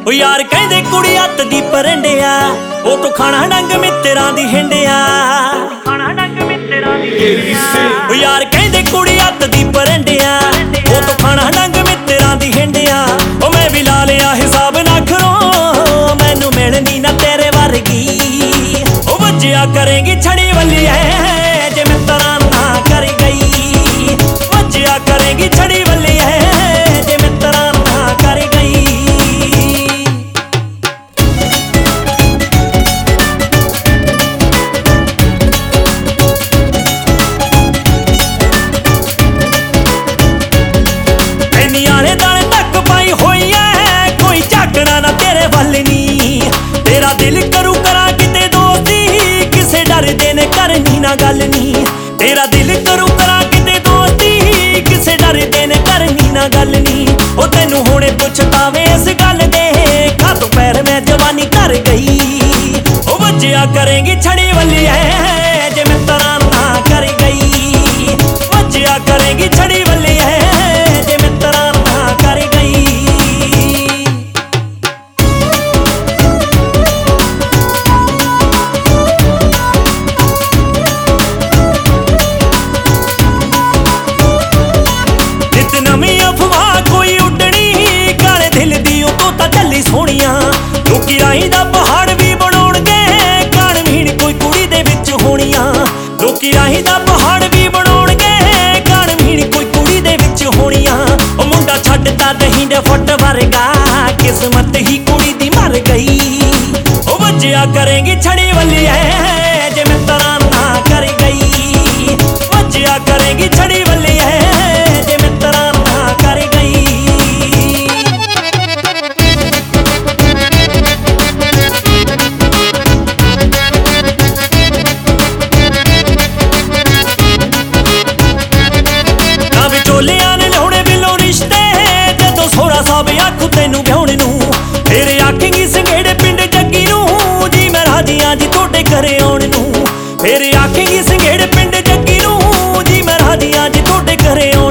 ਓ ਯਾਰ ਕਹਿੰਦੇ ਕੁੜੀ ਹੱਥ ਦੀ ਪਰੰਡਿਆ, ਉਹ ਤੋਂ ਖਾਣਾ ਡੰਗ ਮਿੱਤਰਾਂ ਦੀ ਹਿੰਡਿਆ। ਓ ਯਾਰ ਕਹਿੰਦੇ ਕੁੜੀ ਹੱਥ ਦੀ ਪਰੰਡਿਆ, ਉਹ ਤੋਂ ਖਾਣਾ ਡੰਗ ਮਿੱਤਰਾਂ ਦੀ ਹਿੰਡਿਆ। ਓ ਮੈਂ ਵੀ ਲਾ ਲਿਆ ਹਿਸਾਬ ਨਖਰੋਂ, ਮੈਨੂੰ ਮਿਲਣੀ ਨਾ ਤੇਰੇ ਵਰਗੀ। ਓ ਵੱਜਿਆ ਕਰੇਗੀ ਛੜੀ ਵੱਲੀ ਐ ਜੇ ਮਿੱਤਰਾਂ ਨਾ ਕਰ ਗਈ। ਵੱਜਿਆ ਕਰੇਗੀ ਛੜੀ ਵੱਲੀ ਐ ਜੇ ਮਿੱਤਰਾਂ ਨਾ ਕਰ ਗਈ। ਨਿਆਣੇ ਦਾਣੇ ਤੱਕ ਪਾਈ ਹੋਈ ਐ, ਕੋਈ ਝਾਕਣਾ ਨਾ ਤੇਰੇ ਵੱਲ ਨੀ। ਤੇਰਾ ਦਿਲ ਕਰੂ ਕਰਾਂ ਕਿਤੇ ਦੋਸਤੀ, ਕਿਸੇ ਡਰਦੇ ਨੇ ਕਰਨੀ ਨਾ ਗੱਲ ਨੀ। ਤੇਰਾ ਦਿਲ ਕਰੂ ਕਰਾਂ ਕਿਤੇ ਦੋਸਤੀ, ਕਿਸੇ ਡਰਦੇ ਨੇ ਕਰਨੀ ਨਾ ਗੱਲ ਨੀ। ਉਹ ਤੈਨੂੰ ਹੁਣੇ ਪੁੱਛਤਾਵੇਂ ਇਸ ਗੱਲ ਦੇ, ਖਾਤੋਂ ਪੈਰ ਮੈਂ ਜਵਾਨੀ ਕਰ ਗਈ। ਉਹ ਵੱਜਿਆ ਕਰੇਗੀ ਛੜੀ ਵੱਲੀ ਐ ਜੇ ਮਿੱਤਰਾਂ ਨਾ ਕਰ ਗਈ। ਵੱਜਿਆ ਕਰੇਗੀ ਛੜੀ ਵੱਲੀ ਐ ਜੇ ਮਿੱਤਰਾਂ ਨਾ ਕਰ ਗਈ। ਨਿਤ ਨਵੀਂ ਅਫਵਾਹ ਕੋਈ ਉੱਡਣੀ, ਕਾਲੇ ਦਿਲ ਦੀ ਉਹ ਤਾਂ ਝੱਲੀ ਸੋਹਣੀਆਂ। ਲੋਕੀ ਰਾਹੀਂ ਦਾ ਪਹਾੜ ਵੀ ਬਣਾਉਣਗੇ, ਕਾਣ ਮੀਣ ਕੋਈ ਕੁੜੀ ਦੇ ਵਿੱਚ ਹੋਣੀਆਂ। ਲੋਕੀ ਰਾਹੀਂ ਦਾ ਪਹਾੜ ਵੀ ਬਣਾਉਣਗੇ, ਕਾਣ ਮੀਣ ਕੋਈ ਕੁੜੀ ਦੇ ਵਿੱਚ ਹੋਣੀਆਂ। ਉਹ ਮੁੰਡਾ ਛੱਡਦਾ ਦਹੀਂ ਦੇ ਫੁੱਟ ਵਰਗਾ, ਕਿਸਮਤ ਹੀ ਕੁੜੀ ਦੀ ਮਰ ਗਈ। ਉਹ ਵੱਜਿਆ ਕਰੇਗੀ ਛੜੀ ਵੱਲੀ ਐ ਜੇ ਮਿੱਤਰਾਂ ਨਾ ਕਰ ਗਈ। ਵੱਜਿਆ ਕਰੇਗੀ ਛੜੀ ਵੱਲੀ ਐ ਜੇ ਮਿੱਤਰਾਂ ਨਾ ਕਰ ਗਈ। ਨਾ ਵਿਚੋਲਿਆਂ ਨੇ ਲਾਉਣੇ ਬਿੱਲੋਂ ਰਿਸ਼ਤੇ, ਜਦੋਂ ਸੋਹਰਾ ਸਾਹਿਬ ਆਖੂ ਤੈਨੂੰ ਵਿਆਹੁਣ ਨੂੰ। ਫੇਰ ਆਖੇਂਗੀ ਸੰਘੇੜੇ ਪਿੰਡ ਜੱਗੀ ਨੂੰ, ਜੀ ਮੈਂ ਰਾਜੀ ਆਂ ਜੀ ਤੁਹਾਡੇ ਘਰੇ ਆਉਣ ਨੂੰ। ਫੇਰ ਆਖੇਂਗੀ ਸੰਘੇੜੇ ਪਿੰਡ ਜੱਗੀ ਨੂੰ, ਜੀ ਮੈਂ ਰਾਜੀ ਆਂ ਜੀ ਤੁਹਾਡੇ ਘਰੇ ਆਉਣ